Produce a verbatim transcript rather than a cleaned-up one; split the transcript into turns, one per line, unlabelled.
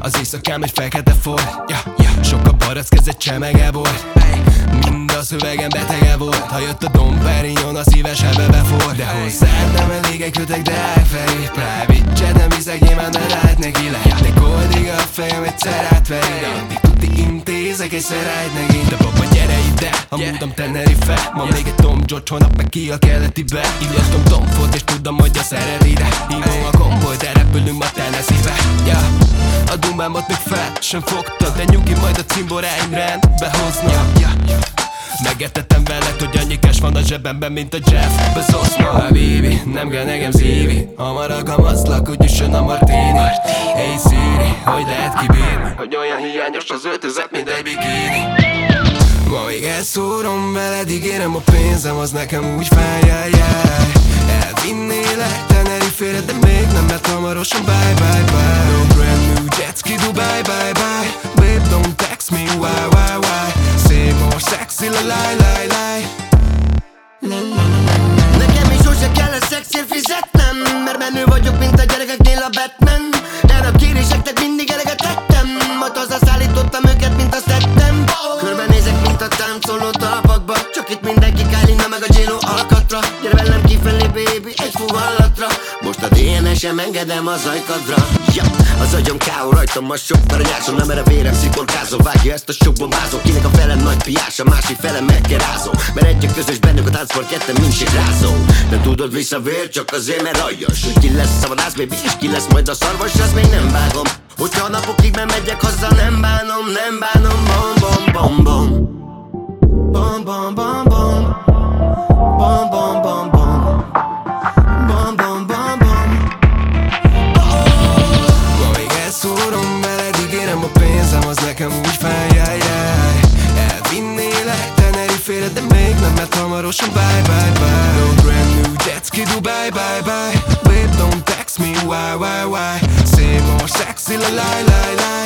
Az éjszakám egy fekete folt, yeah, yeah. Sok a barack, ez egy csemege volt, hey. Mind a szövegem betege volt. Ha jött a Dom Perignon, a szíves ebbe befolt. De hozzád nem elég egy kötek Drag felé. Private jet, nem viszek nyilván, de rád neki le. De koldig a fejem egyszer átveri. De addig tuti intézek egy szerájt neki. De baba gyere ide, a múltam Tenerife. Ma még egy Tom George, holnap meg ki a keletibe. Illettem Tom Ford és tudom, hogy a szereti. De hívom a komboly, de repülünk ma Tennessee-be, yeah. A dumámat még fel sem fogtad, de nyugi, majd a cimboráim rendbe hoznak, yeah, yeah. Megetettem veled, hogy annyi cash van a zsebemben, mint a Jeff Bezosnak. Habibi, nem kell nekem szívi, hamar alkalmazlak, hogy üssön a martini. Hey Siri, hogy lehet kibírni, hogy olyan hiányos az öltözet, mint egy bikini. Ma még elszórom veled, ígérem, a pénzem az nekem úgy fáj, jaj, jaj. Elvinnélek Tenerife-re, de még nem, mert hamarosan bye, bye, bye. No brand new jet ski, Dubai, bye, bye. Babe, don't text me, why, why, why. Say more sexy, la, la, la, la.
Nekem is sose kell a szexért fizetnem, mert menő vagyok, mint a gyerekeknél a Batman. Erre a kéréseknek mindig eleget tettem, majd hazaszállítottam őket, mint azt tettem. Körbenézek, mint a táncoló talpakba, csak itt mindenki Kálina meg a J-Lo alkatra. Gyere velem kifelé, baby, egy fogallatra. Most a dé en es-em engedem az ajkadra, ja. Az agyam ká ó, rajtam a sok paranyásom. Nem erre vérem sziporkázó, vágja ezt a sok bombázó. Kinek a fele nagy piás, a másik fele megkerázó. Mert egyik közös bennük a táncpart, ketten mindig rázó. De tudod, visszavér csak azért, mert aljas. Hogy ki lesz szabadász, baby, és ki lesz majd a szarvas, azt még nem vágom. Hogyha a napokig bemegyek haza, nem bánom, nem bánom. Bom, bom, bom, bom. Bom, bom, bom, bom. Bom, bom, bom, bom. Bom, bom, bom, bom.
Ma még elszórom veled, ígérem, a pénzem az nekem úgy fáj, jaj, jaj. Elvinnélek Tenerife-re, de még nem, mert hamarosan bye, bye, bye. No brand new jet ski, Dubai, bye, bye. Babe, don't text me, why, why, why. Say more sexy, la, la, la, la.